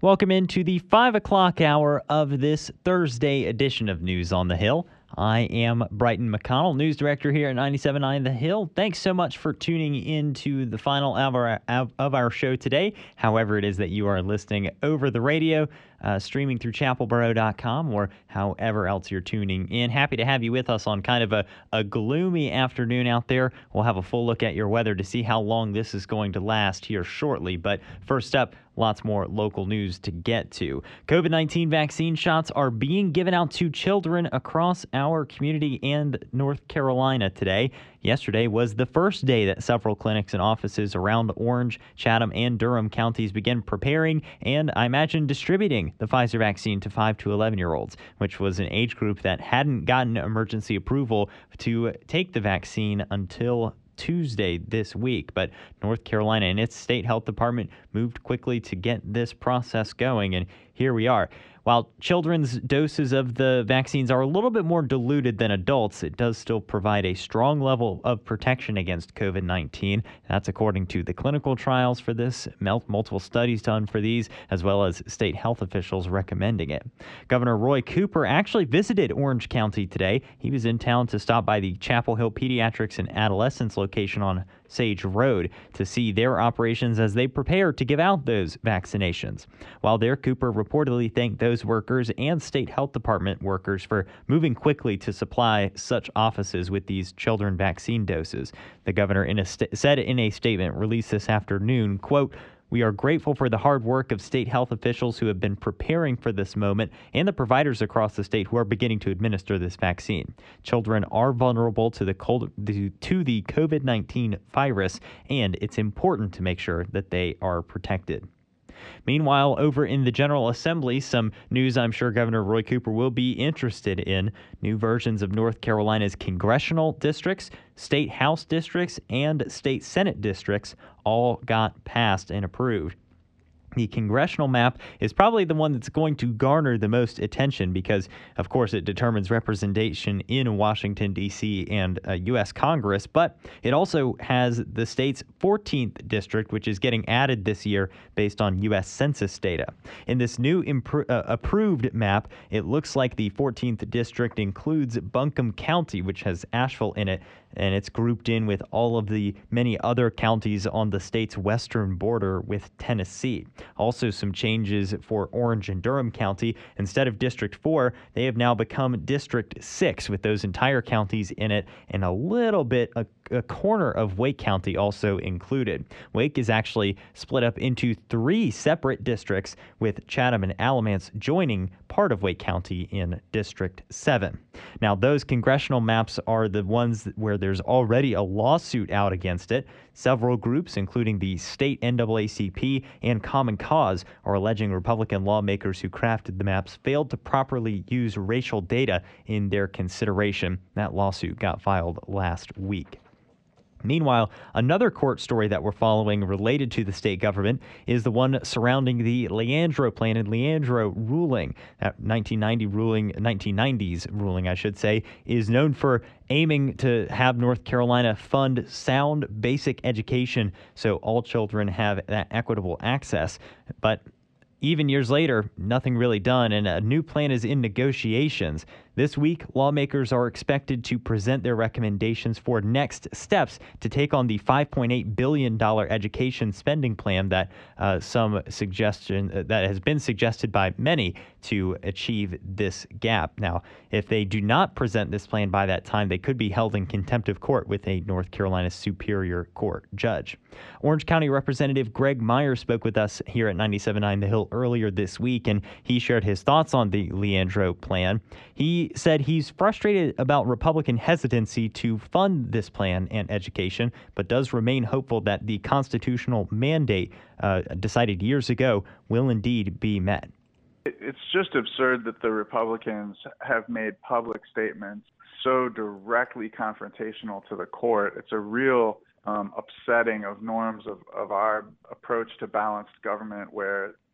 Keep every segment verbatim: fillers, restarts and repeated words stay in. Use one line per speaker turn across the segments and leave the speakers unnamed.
Welcome into the five o'clock hour of this Thursday edition of News on the Hill. I am Brighton McConnell, news director here at ninety-seven point nine The Hill. Thanks so much for tuning into the final hour of our show today, however it is that you are listening over the radio, uh, streaming through chapel borough dot com, or however else you're tuning in. Happy to have you with us on kind of a, a gloomy afternoon out there. We'll have a full look at your weather to see how long this is going to last here shortly. But first up, lots more local news to get to. COVID nineteen vaccine shots are being given out to children across our community and North Carolina today. Yesterday was the first day that several clinics and offices around Orange, Chatham, and Durham counties began preparing and, I imagine, distributing the Pfizer vaccine to five to eleven-year-olds, which was an age group that hadn't gotten emergency approval to take the vaccine until Tuesday this week. But North Carolina and its state health department moved quickly to get this process going, and here we are. While children's doses of the vaccines are a little bit more diluted than adults, it does still provide a strong level of protection against COVID nineteen. That's according to the clinical trials for this, multiple studies done for these, as well as state health officials recommending it. Governor Roy Cooper actually visited Orange County today. He was in town to stop by the Chapel Hill Pediatrics and Adolescents location on Sage Road to see their operations as they prepare to give out those vaccinations. While there, Cooper reportedly thanked those workers and state health department workers for moving quickly to supply such offices with these children vaccine doses. The governor in a st- said in a statement released this afternoon, quote, "We are grateful for the hard work of state health officials who have been preparing for this moment and the providers across the state who are beginning to administer this vaccine. Children are vulnerable to the cold, to the COVID nineteen virus, and it's important to make sure that they are protected." Meanwhile, over in the General Assembly, some news I'm sure Governor Roy Cooper will be interested in. New versions of North Carolina's congressional districts, state House districts, and state Senate districts all got passed and approved. The congressional map is probably the one that's going to garner the most attention because, of course, it determines representation in Washington, D C and uh, U S Congress, but it also has the state's fourteenth district, which is getting added this year based on U S Census data. In this new impro- uh, approved map, it looks like the fourteenth district includes Buncombe County, which has Asheville in it, and it's grouped in with all of the many other counties on the state's western border with Tennessee. Also, some changes for Orange and Durham County. Instead of District four, they have now become District six with those entire counties in it, and a little bit, a, a corner of Wake County also included. Wake is actually split up into three separate districts, with Chatham and Alamance joining part of Wake County in District seven. Now, those congressional maps are the ones where there's already a lawsuit out against it. Several groups, including the state N double A C P and Common Cause, are alleging Republican lawmakers who crafted the maps failed to properly use racial data in their consideration. That lawsuit got filed last week. Meanwhile, another court story that we're following related to the state government is the one surrounding the Leandro plan and Leandro ruling. That nineteen ninety ruling, nineteen nineties ruling, I should say, is known for aiming to have North Carolina fund sound basic education so all children have that equitable access. But even years later, nothing really done, and a new plan is in negotiations. This week, lawmakers are expected to present their recommendations for next steps to take on the five point eight billion dollars education spending plan that uh, some suggestion uh, that has been suggested by many to achieve this gap. Now, if they do not present this plan by that time, they could be held in contempt of court with a North Carolina Superior Court judge. Orange County Representative Greg Meyer spoke with us here at ninety-seven point nine The Hill earlier this week, and he shared his thoughts on the Leandro plan. He said he's frustrated about Republican hesitancy to fund this plan and education, but does remain hopeful that the constitutional mandate uh, decided years ago will indeed be met.
It's just absurd that the Republicans have made public statements so directly confrontational to the court. It's a real um, upsetting of norms of, of our approach to balanced government, where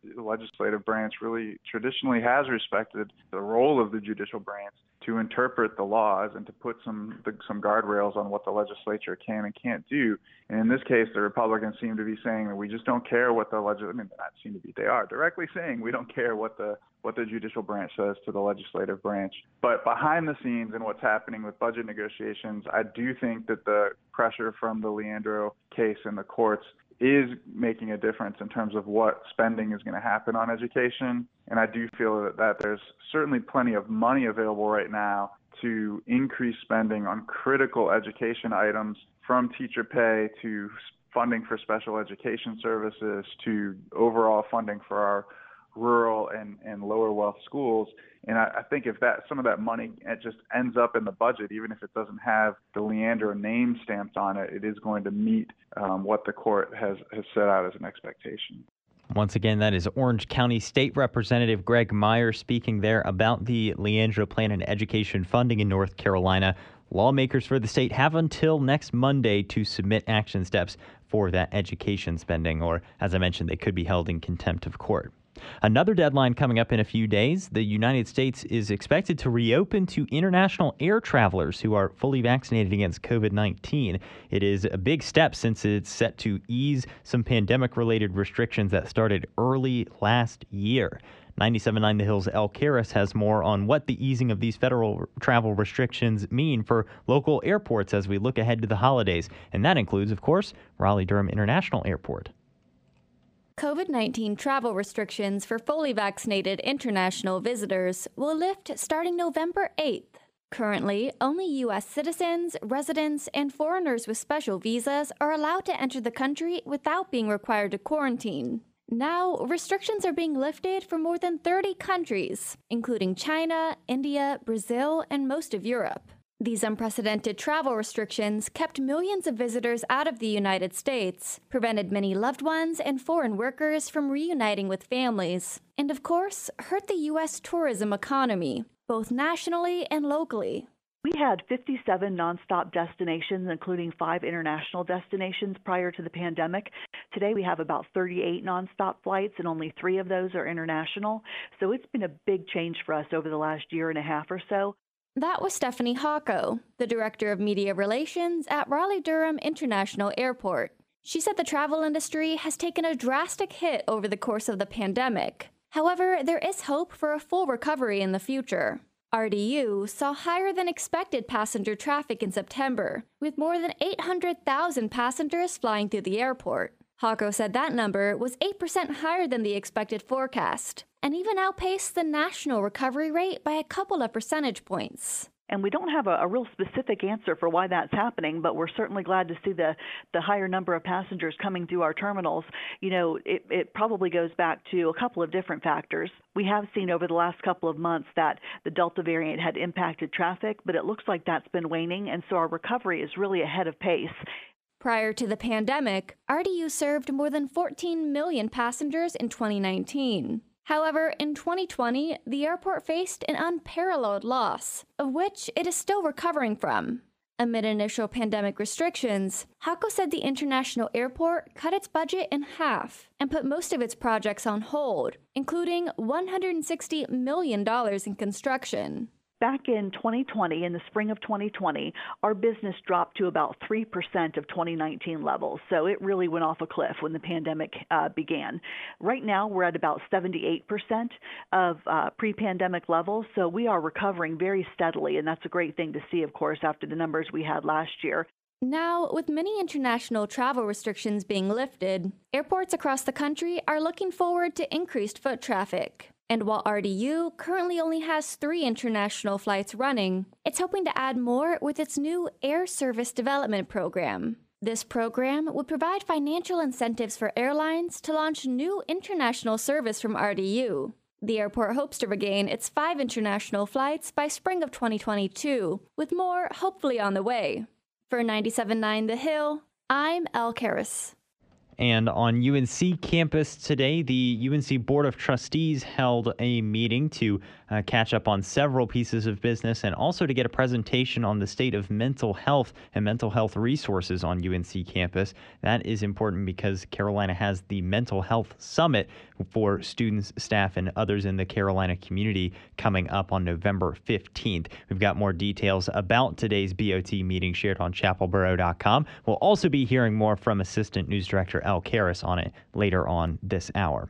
the legislative branch really traditionally has respected the role of the judicial branch to interpret the laws and to put some some guardrails on what the legislature can and can't do. And in this case, the Republicans seem to be saying that we just don't care what the legislature, I mean, not seem to be, they are directly saying we don't care what the what the judicial branch says to the legislative branch. But behind the scenes and what's happening with budget negotiations, I do think that the pressure from the Leandro case in the courts is making a difference in terms of what spending is going to happen on education. And I do feel that, that there's certainly plenty of money available right now to increase spending on critical education items, from teacher pay to funding for special education services to overall funding for our rural and, and lower wealth schools. And I, I think if that some of that money it just ends up in the budget, even if it doesn't have the Leandro name stamped on it, it is going to meet um, what the court has, has set out as an expectation.
Once again, that is Orange County State Representative Greg Meyer speaking there about the Leandro plan and education funding in North Carolina. Lawmakers for the state have until next Monday to submit action steps for that education spending, or as I mentioned, they could be held in contempt of court. Another deadline coming up in a few days. The United States is expected to reopen to international air travelers who are fully vaccinated against covid nineteen. It is a big step since it's set to ease some pandemic-related restrictions that started early last year. ninety-seven point nine The Hill's El Karis has more on what the easing of these federal travel restrictions mean for local airports as we look ahead to the holidays. And that includes, of course, Raleigh-Durham International Airport.
covid nineteen travel restrictions for fully vaccinated international visitors will lift starting November eighth. Currently, only U S citizens, residents, and foreigners with special visas are allowed to enter the country without being required to quarantine. Now, restrictions are being lifted for more than thirty countries, including China, India, Brazil, and most of Europe. These unprecedented travel restrictions kept millions of visitors out of the United States, prevented many loved ones and foreign workers from reuniting with families, and of course, hurt the U S tourism economy, both nationally and locally.
We had fifty-seven nonstop destinations, including five international destinations prior to the pandemic. Today we have about thirty-eight nonstop flights, and only three of those are international. So it's been a big change for us over the last year and a half or so.
That was Stephanie Hocko, the Director of Media Relations at Raleigh-Durham International Airport. She said the travel industry has taken a drastic hit over the course of the pandemic. However, there is hope for a full recovery in the future. R D U saw higher than expected passenger traffic in September, with more than eight hundred thousand passengers flying through the airport. Hocko said that number was eight percent higher than the expected forecast, and even outpaced the national recovery rate by a couple of percentage points.
And we don't have a, a real specific answer for why that's happening, but we're certainly glad to see the, the higher number of passengers coming through our terminals. You know, it, it probably goes back to a couple of different factors. We have seen over the last couple of months that the Delta variant had impacted traffic, but it looks like that's been waning, and so our recovery is really ahead of pace.
Prior to the pandemic, R D U served more than fourteen million passengers in twenty nineteen. However, in twenty twenty, the airport faced an unparalleled loss, of which it is still recovering from. Amid initial pandemic restrictions, Hocko said the international airport cut its budget in half and put most of its projects on hold, including one hundred sixty million dollars in construction.
Back in twenty twenty, in the spring of twenty twenty, our business dropped to about three percent of twenty nineteen levels, so it really went off a cliff when the pandemic uh, began. Right now, we're at about seventy-eight percent of uh, pre-pandemic levels, so we are recovering very steadily, and that's a great thing to see, of course, after the numbers we had last year.
Now, with many international travel restrictions being lifted, airports across the country are looking forward to increased foot traffic. And while R D U currently only has three international flights running, it's hoping to add more with its new Air Service Development Program. This program would provide financial incentives for airlines to launch new international service from R D U. The airport hopes to regain its five international flights by spring of twenty twenty-two, with more hopefully on the way. For ninety-seven point nine The Hill, I'm El Karis.
And on U N C campus today, the U N C Board of Trustees held a meeting to uh, catch up on several pieces of business and also to get a presentation on the state of mental health and mental health resources on U N C campus. That is important because Carolina has the Mental Health Summit for students, staff, and others in the Carolina community coming up on November fifteenth. We've got more details about today's B O T meeting shared on chapel borough dot com. We'll also be hearing more from Assistant News Director Al Karras on it later on this hour.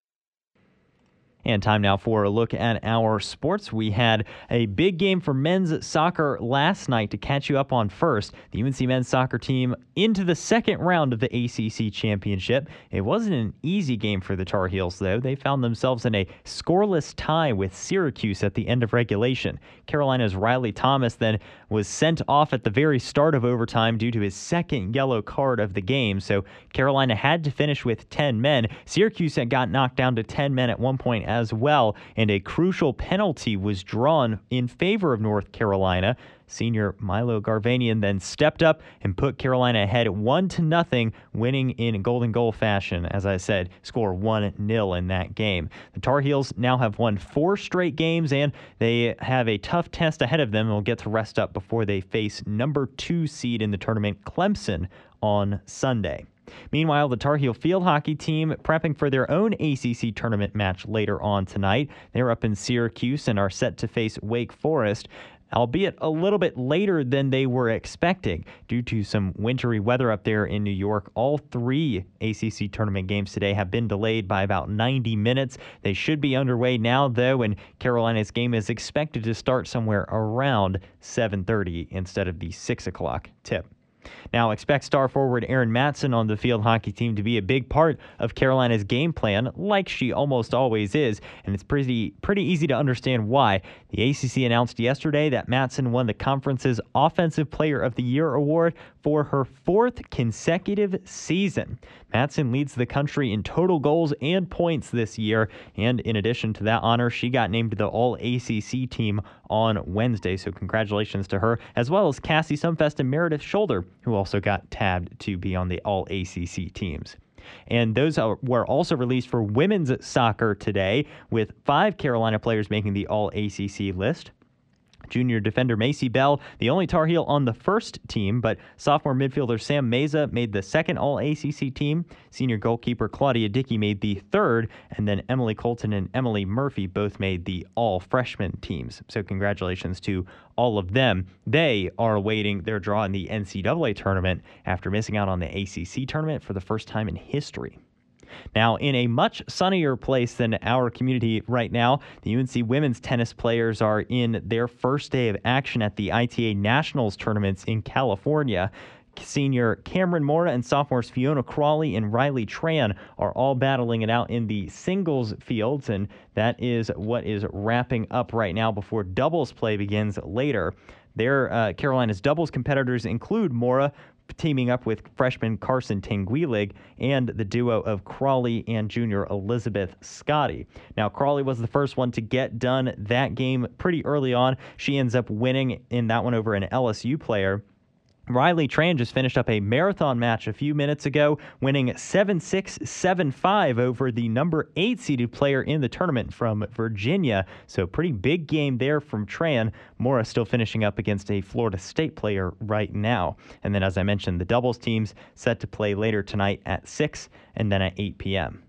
And time now for a look at our sports. We had a big game for men's soccer last night to catch you up on first. The U N C men's soccer team into the second round of the A C C championship. It wasn't an easy game for the Tar Heels, though. They found themselves in a scoreless tie with Syracuse at the end of regulation. Carolina's Riley Thomas then was sent off at the very start of overtime due to his second yellow card of the game, so Carolina had to finish with ten men. Syracuse had got knocked down to ten men at one point as well, and a crucial penalty was drawn in favor of North Carolina. Senior Milo Garvanian then stepped up and put Carolina ahead one to nothing, winning in golden goal fashion. As I said, score one nil in that game. The Tar Heels now have won four straight games, and they have a tough test ahead of them and will get to rest up before they face number two seed in the tournament, Clemson, on Sunday. Meanwhile, the Tar Heel field hockey team prepping for their own A C C tournament match later on tonight. They're up in Syracuse and are set to face Wake Forest, albeit a little bit later than they were expecting due to some wintry weather up there in New York. All three A C C tournament games today have been delayed by about ninety minutes. They should be underway now, though, and Carolina's game is expected to start somewhere around seven thirty instead of the six o'clock tip. Now, expect star forward Erin Matson on the field hockey team to be a big part of Carolina's game plan, like she almost always is, and it's pretty pretty easy to understand why. The A C C announced yesterday that Matson won the conference's Offensive Player of the Year award for her fourth consecutive season. Matson leads the country in total goals and points this year, and in addition to that honor, she got named to the All-A C C team on Wednesday, so congratulations to her, as well as Cassie Sumfest and Meredith Shoulder, who also got tabbed to be on the All-A C C teams. And those are, were also released for women's soccer today, with five Carolina players making the All-A C C list. Junior defender Macy Bell, the only Tar Heel on the first team, but sophomore midfielder Sam Meza made the second All-A C C team. Senior goalkeeper Claudia Dickey made the third, and then Emily Colton and Emily Murphy both made the all-freshman teams. So congratulations to all of them. They are awaiting their draw in the N C double A tournament after missing out on the A C C tournament for the first time in history. Now, in a much sunnier place than our community right now, the U N C women's tennis players are in their first day of action at the I T A Nationals tournaments in California. Senior Cameron Mora and sophomores Fiona Crawley and Riley Tran are all battling it out in the singles fields, and that is what is wrapping up right now before doubles play begins later. Their uh, Carolina's doubles competitors include Mora, teaming up with freshman Carson Tanguilig, and the duo of Crawley and junior Elizabeth Scotty. Now, Crawley was the first one to get done that game pretty early on. She ends up winning in that one over an L S U player. Riley Tran just finished up a marathon match a few minutes ago, winning seven six, seven five over the number eight seeded player in the tournament from Virginia. So pretty big game there from Tran. Mora still finishing up against a Florida State player right now. And then, as I mentioned, the doubles teams set to play later tonight at six and then at eight p.m.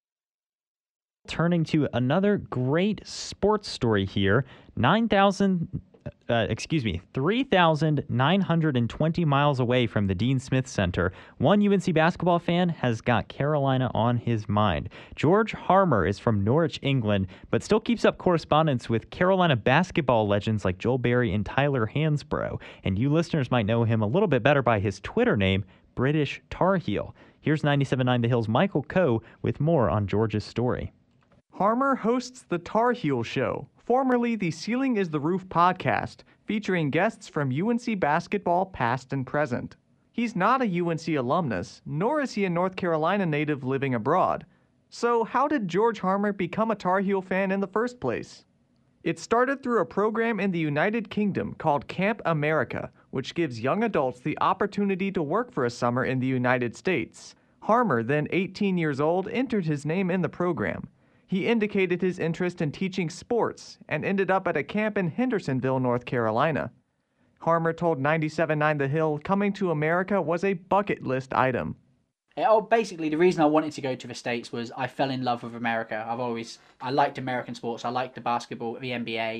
Turning to another great sports story here, nine thousand... Uh, excuse me, three thousand nine hundred twenty miles away from the Dean Smith Center, one U N C basketball fan has got Carolina on his mind. George Harmer is from Norwich, England, but still keeps up correspondence with Carolina basketball legends like Joel Berry and Tyler Hansbrough. And you listeners might know him a little bit better by his Twitter name, British Tar Heel. Here's ninety-seven point nine The Hill's Michael Coe with more on George's story.
Harmer hosts the Tar Heel Show, formerly the Ceiling is the Roof podcast, featuring guests from U N C basketball past and present. He's not a U N C alumnus, nor is he a North Carolina native living abroad. So how did George Harmer become a Tar Heel fan in the first place? It started through a program in the United Kingdom called Camp America, which gives young adults the opportunity to work for a summer in the United States. Harmer, then eighteen years old, entered his name in the program. He indicated his interest in teaching sports and ended up at a camp in Hendersonville, North Carolina. Harmer told ninety-seven point nine The Hill coming to America was a bucket list item.
Oh, basically, the reason I wanted to go to the States was I fell in love with America. I've always, I liked American sports. I liked the basketball, the N B A.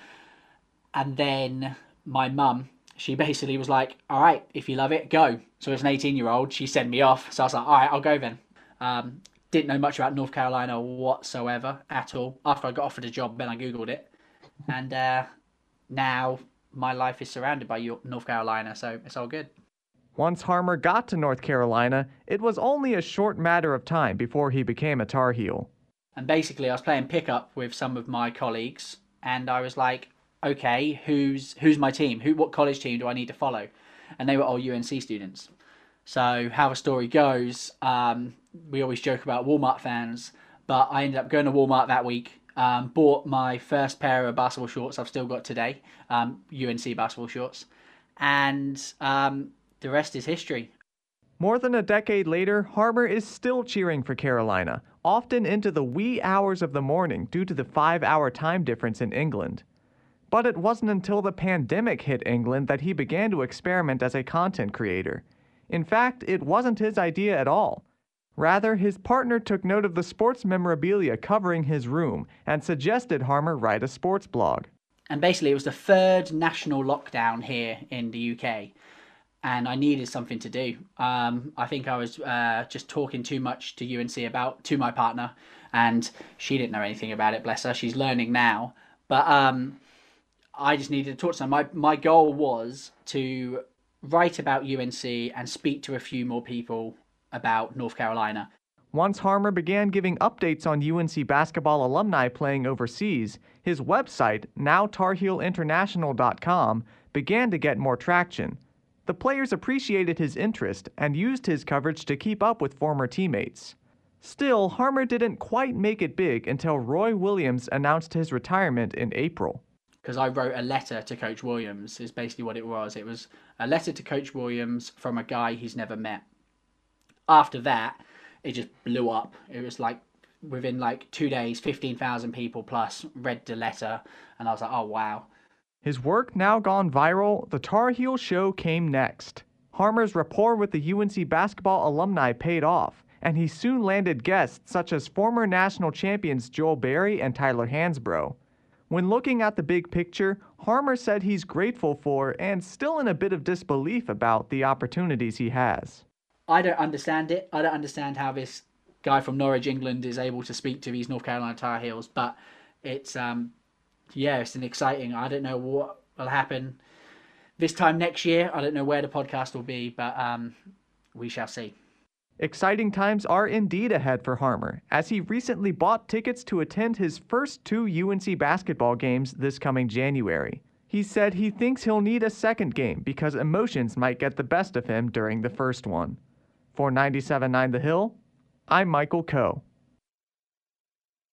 And then my mum, she basically was like, all right, if you love it, go. So as an eighteen-year-old, she sent me off. So I was like, all right, I'll go then. Um, didn't know much about North Carolina whatsoever at all. After I got offered a job, then I Googled it. And uh, now my life is surrounded by North Carolina, so it's all good.
Once Harmer got to North Carolina, it was only a short matter of time before he became a Tar Heel.
And basically, I was playing pickup with some of my colleagues, and I was like, okay, who's who's my team? Who, what college team do I need to follow? And they were all U N C students. So how the story goes, um, we always joke about Walmart fans, but I ended up going to Walmart that week, um, bought my first pair of basketball shorts I've still got today, um, U N C basketball shorts, and um, the rest is history.
More than a decade later, Harmer is still cheering for Carolina, often into the wee hours of the morning due to the five-hour time difference in England. But it wasn't until the pandemic hit England that he began to experiment as a content creator. In fact, it wasn't his idea at all. Rather, his partner took note of the sports memorabilia covering his room and suggested Harmer write a sports blog.
And basically, it was the third national lockdown here in the U K. And I needed something to do. Um, I think I was uh, just talking too much to U N C about, to my partner, and she didn't know anything about it, bless her. She's learning now. But um, I just needed to talk to someone. My, my goal was to write about U N C and speak to a few more people about North Carolina.
Once Harmer began giving updates on U N C basketball alumni playing overseas, his website, now tar heel international dot com, began to get more traction. The players appreciated his interest and used his coverage to keep up with former teammates. Still, Harmer didn't quite make it big until Roy Williams announced his retirement in April.
Because I wrote a letter to Coach Williams, is basically what it was. It was a letter to Coach Williams from a guy he's never met. After that, it just blew up. It was like, within like two days, fifteen thousand people plus read the letter, and I was like, oh wow.
His work now gone viral, the Tar Heel Show came next. Harmer's rapport with the U N C basketball alumni paid off, and he soon landed guests such as former national champions Joel Berry and Tyler Hansbrough. When looking at the big picture, Harmer said he's grateful for and still in a bit of disbelief about the opportunities he has.
I don't understand it. I don't understand how this guy from Norwich, England is able to speak to these North Carolina Tar Heels, but it's... um. Yeah, it's an exciting. I don't know what will happen this time next year. I don't know where the podcast will be, but um, we shall see.
Exciting times are indeed ahead for Harmer, as he recently bought tickets to attend his first two U N C basketball games this coming January. He said he thinks he'll need a second game because emotions might get the best of him during the first one. For ninety-seven point nine The Hill, I'm Michael Coe.